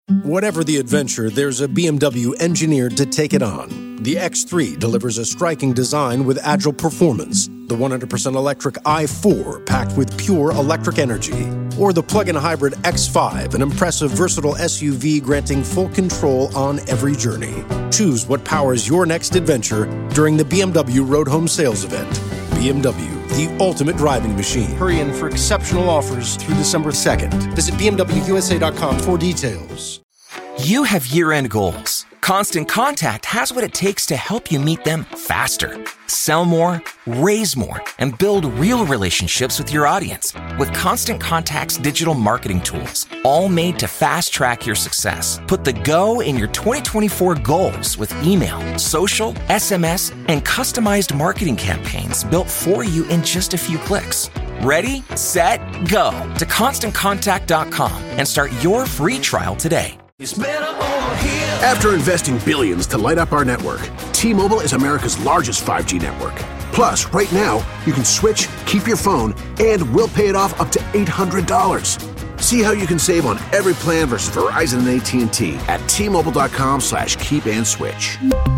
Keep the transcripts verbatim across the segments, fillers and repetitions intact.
Whatever the adventure, there's a B M W engineered to take it on. The X three delivers a striking design with agile performance. The one hundred percent electric i four, packed with pure electric energy. Or the plug-in hybrid X five, an impressive, versatile S U V granting full control on every journey. Choose what powers your next adventure during the B M W Road Home Sales Event. B M W, the ultimate driving machine. Hurry in for exceptional offers through December second. Visit B M W U S A dot com for details. You have year-end goals. Constant Contact has what it takes to help you meet them faster. Sell more, raise more, and build real relationships with your audience with Constant Contact's digital marketing tools, all made to fast-track your success. Put the go in your twenty twenty-four goals with email, social, S M S, and customized marketing campaigns built for you in just a few clicks. Ready, set, go to constant contact dot com and start your free trial today. It's better over here. After investing billions to light up our network, T-Mobile is America's largest five G network. Plus, right now, you can switch, keep your phone, and we'll pay it off up to eight hundred dollars. See how you can save on every plan versus Verizon and A T and T at T-Mobile.com slash keep and switch.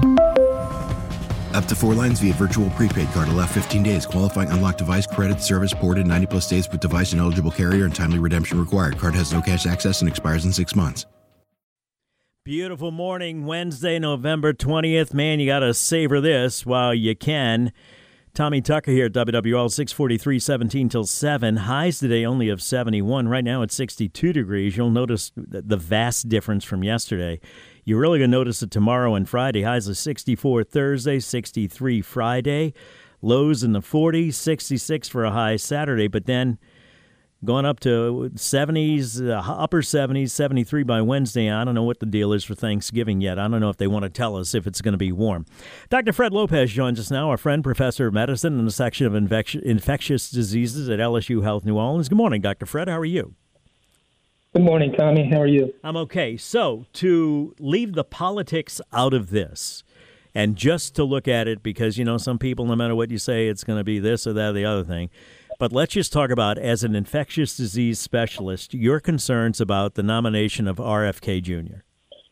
Up to four lines via virtual prepaid card. Allow fifteen days. Qualifying unlocked device credit service ported ninety plus days with device and eligible carrier and timely redemption required. Card has no cash access and expires in six months. Beautiful morning, Wednesday, November twentieth. Man, you got to savor this while you can. Tommy Tucker here at W W L, six forty-three, seventeen till seven. Highs today only of seventy-one. Right now it's sixty-two degrees. You'll notice the vast difference from yesterday. You're really going to notice it tomorrow and Friday. Highs of sixty-four Thursday, sixty-three Friday. Lows in the forties, sixty-six for a high Saturday. But then going up to seventies, uh, upper seventies, seventy-three by Wednesday. I don't know what the deal is for Thanksgiving yet. I don't know if they want to tell us if it's going to be warm. Doctor Fred Lopez joins us now, our friend, professor of medicine in the section of infec- infectious diseases at L S U Health New Orleans. Good morning, Doctor Fred. How are you? Good morning, Tommy. How are you? I'm okay. So to leave the politics out of this and just to look at it, because, you know, some people, no matter what you say, it's going to be this or that or the other thing. But let's just talk about, as an infectious disease specialist, your concerns about the nomination of R F K Junior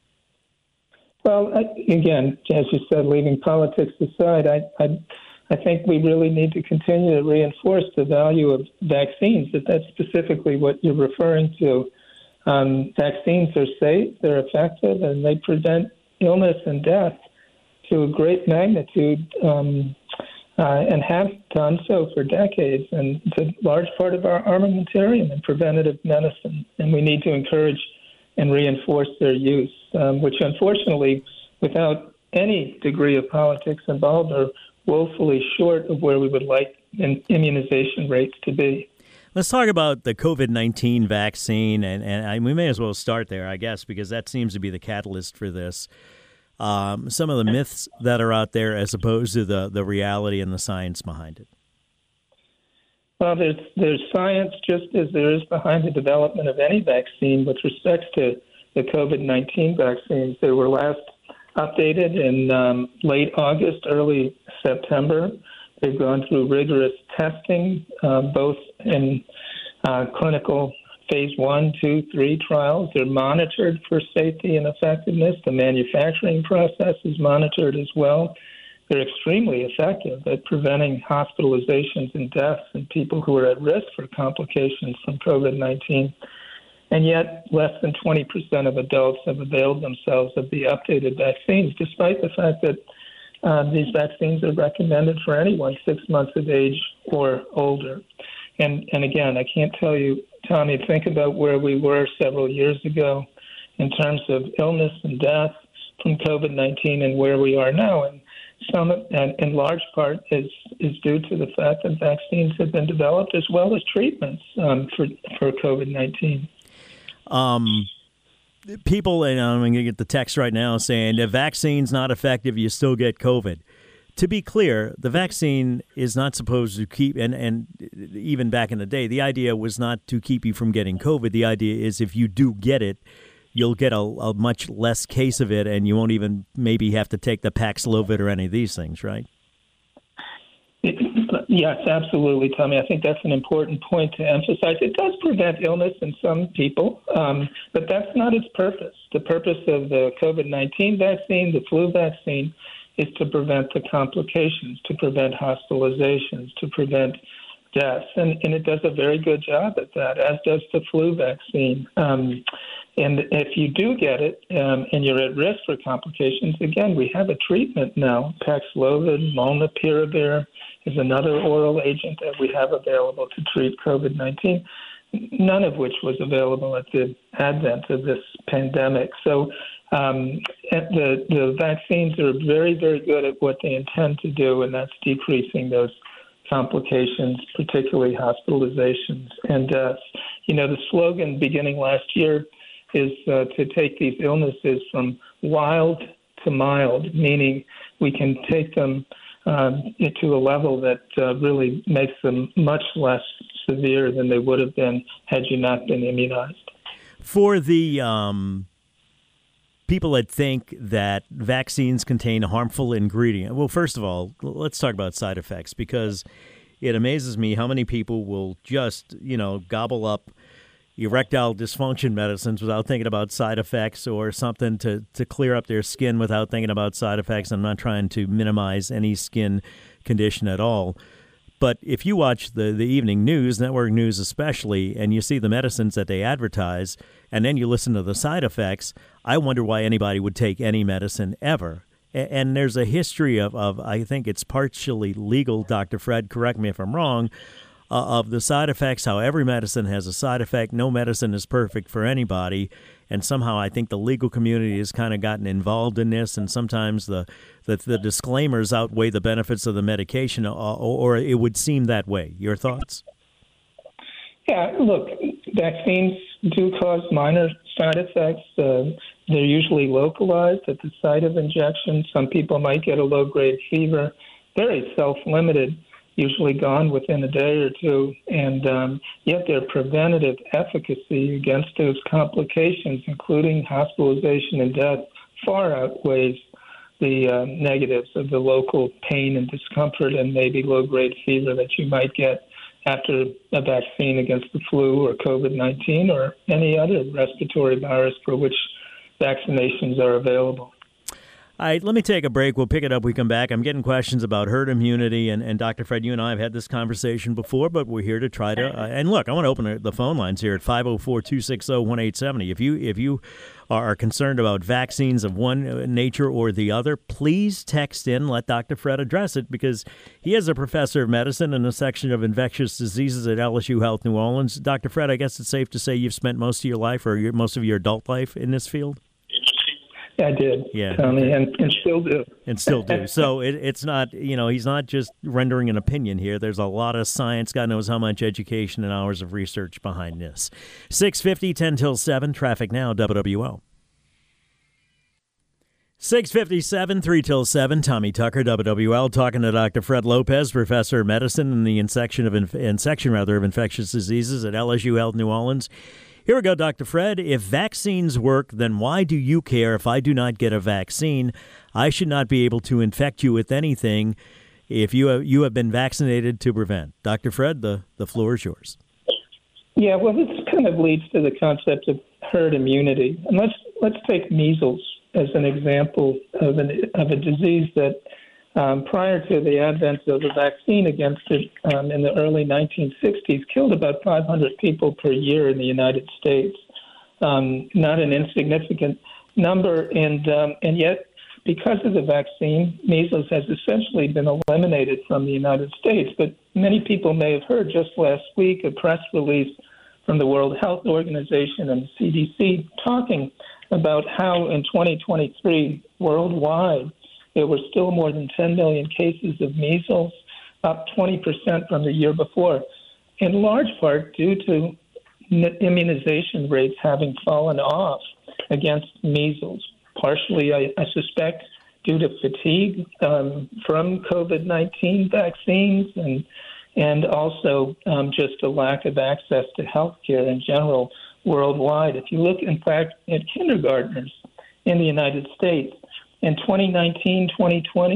Well, I, again, as you said, leaving politics aside, I, I I think we really need to continue to reinforce the value of vaccines, that that's specifically what you're referring to. Um, vaccines are safe, they're effective, and they prevent illness and death to a great magnitude, um, uh, and have done so for decades. And it's a large part of our armamentarium in preventative medicine, and we need to encourage and reinforce their use, um, which unfortunately, without any degree of politics involved, are woefully short of where we would like in immunization rates to be. Let's talk about the COVID nineteen vaccine, and, and I, we may as well start there, I guess, because that seems to be the catalyst for this. Um, some of the myths that are out there as opposed to the, the reality and the science behind it. Well, there's there's science just as there is behind the development of any vaccine. With respect to the COVID nineteen vaccines, they were last updated in um, late August, early September. They've gone through rigorous testing, uh, both in uh, clinical phase one, two, three trials. They're monitored for safety and effectiveness. The manufacturing process is monitored as well. They're extremely effective at preventing hospitalizations and deaths in people who are at risk for complications from COVID nineteen. And yet, less than twenty percent of adults have availed themselves of the updated vaccines, despite the fact that uh, these vaccines are recommended for anyone six months of age or older. And, and again, I can't tell you, Tommy, think about where we were several years ago in terms of illness and death from COVID nineteen and where we are now. And some, and in large part, is is due to the fact that vaccines have been developed as well as treatments um, for for COVID nineteen. Um, people, and I'm going to get the text right now saying the vaccine's not effective, you still get COVID. To be clear, the vaccine is not supposed to keep, and, and even back in the day, the idea was not to keep you from getting COVID. The idea is if you do get it, you'll get a, a much less case of it, and you won't even maybe have to take the Paxlovid or any of these things, right? It, yes, absolutely, Tommy. I think that's an important point to emphasize. It does prevent illness in some people, um, but that's not its purpose. The purpose of the COVID nineteen vaccine, the flu vaccine, is to prevent the complications, to prevent hospitalizations, to prevent deaths. And, and it does a very good job at that, as does the flu vaccine. Um, and if you do get it um, and you're at risk for complications, again, we have a treatment now. Paxlovid, Molnupiravir is another oral agent that we have available to treat COVID nineteen, none of which was available at the advent of this pandemic. So um, the, the vaccines are very, very good at what they intend to do, and that's decreasing those complications, particularly hospitalizations and deaths. You know, the slogan beginning last year is uh, to take these illnesses from wild to mild, meaning we can take them um, to a level that uh, really makes them much less severe than they would have been had you not been immunized. For the um, people that think that vaccines contain harmful ingredients, well, first of all, let's talk about side effects, because it amazes me how many people will just, you know, gobble up erectile dysfunction medicines without thinking about side effects, or something to, to clear up their skin without thinking about side effects. I'm not trying to minimize any skin condition at all. But if you watch the, the evening news, network news especially, and you see the medicines that they advertise, and then you listen to the side effects, I wonder why anybody would take any medicine ever. And, and there's a history of, of, I think it's partially legal, Doctor Fred, correct me if I'm wrong, Uh, of the side effects, how every medicine has a side effect. No medicine is perfect for anybody. And somehow I think the legal community has kind of gotten involved in this, and sometimes the, the, the disclaimers outweigh the benefits of the medication, or, or it would seem that way. Your thoughts? Yeah, look, vaccines do cause minor side effects. Uh, they're usually localized at the site of injection. Some people might get a low-grade fever, very self-limited, usually gone within a day or two, and um, yet their preventative efficacy against those complications, including hospitalization and death, far outweighs the uh, negatives of the local pain and discomfort and maybe low-grade fever that you might get after a vaccine against the flu or COVID nineteen or any other respiratory virus for which vaccinations are available. All right, let me take a break. We'll pick it up when we come back. I'm getting questions about herd immunity, and, and Doctor Fred, you and I have had this conversation before, but we're here to try to, uh, and look, I want to open the phone lines here at five oh four, two six oh, one eight seven oh. If you, if you are concerned about vaccines of one nature or the other, please text in, let Doctor Fred address it, because he is a professor of medicine in a section of infectious diseases at L S U Health New Orleans. Doctor Fred, I guess it's safe to say you've spent most of your life, or your, most of your adult life, in this field? I did, yeah, Tommy, and, and still do. And still do. So it, it's not, you know, he's not just rendering an opinion here. There's a lot of science, God knows how much education and hours of research behind this. six fifty, ten till seven, traffic now, W W L. six fifty-seven, three till seven, Tommy Tucker, W W L, talking to Doctor Fred Lopez, professor of medicine in the section of inf- in section rather of infectious diseases at L S U Health New Orleans. Here we go, Doctor Fred. If vaccines work, then why do you care if I do not get a vaccine? I should not be able to infect you with anything if you have, you have been vaccinated to prevent. Doctor Fred, the, the floor is yours. Yeah, well, this kind of leads to the concept of herd immunity. And let's let's take measles as an example of, an, of a disease that um, prior to the advent of the vaccine against it um, in the early nineteen sixties, killed about five hundred people per year in the United States. Um, not an insignificant number, and um, and yet, because of the vaccine, measles has essentially been eliminated from the United States. But many people may have heard just last week a press release from the World Health Organization and the C D C talking about how in twenty twenty-three, worldwide, there were still more than ten million cases of measles, up twenty percent from the year before, in large part due to immunization rates having fallen off against measles, partially, I, I suspect, due to fatigue um, from COVID nineteen vaccines and and also um, just a lack of access to health care in general worldwide. If you look, in fact, at kindergartners in the United States, in twenty nineteen, twenty twenty,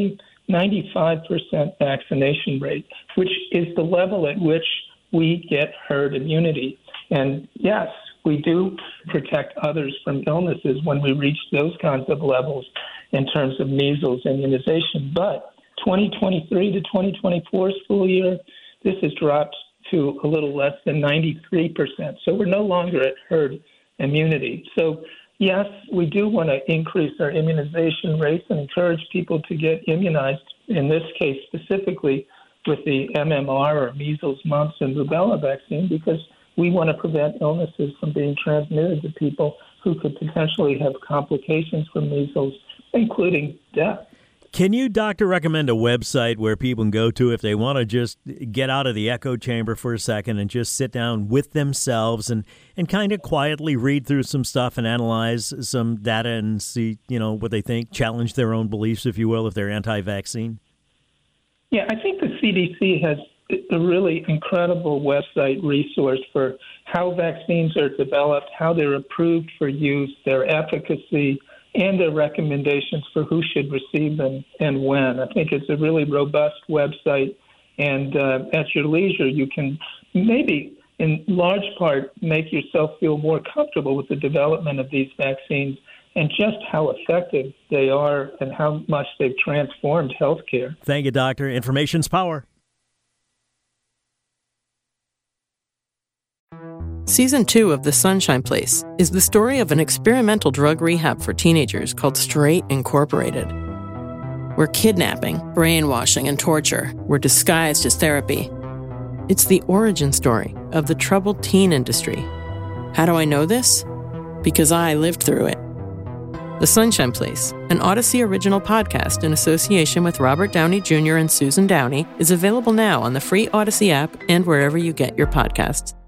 ninety-five percent vaccination rate, which is the level at which we get herd immunity. And yes, we do protect others from illnesses when we reach those kinds of levels in terms of measles immunization. But twenty twenty-three to twenty twenty-four school year, this has dropped to a little less than ninety-three percent. So we're no longer at herd immunity. So yes, we do want to increase our immunization rates and encourage people to get immunized, in this case specifically with the M M R or measles, mumps, and rubella vaccine, because we want to prevent illnesses from being transmitted to people who could potentially have complications from measles, including death. Can you, doctor, recommend a website where people can go to if they want to just get out of the echo chamber for a second and just sit down with themselves and, and kind of quietly read through some stuff and analyze some data and see, you know, what they think, challenge their own beliefs, if you will, if they're anti-vaccine? Yeah, I think the C D C has a really incredible website resource for how vaccines are developed, how they're approved for use, their efficacy, and their recommendations for who should receive them and when. I think it's a really robust website, and uh, at your leisure, you can maybe, in large part, make yourself feel more comfortable with the development of these vaccines and just how effective they are and how much they've transformed healthcare. Thank you, Doctor. Information's power. Season two of The Sunshine Place is the story of an experimental drug rehab for teenagers called Straight Incorporated, where kidnapping, brainwashing, and torture were disguised as therapy. It's the origin story of the troubled teen industry. How do I know this? Because I lived through it. The Sunshine Place, an Odyssey original podcast in association with Robert Downey Junior and Susan Downey, is available now on the free Odyssey app and wherever you get your podcasts.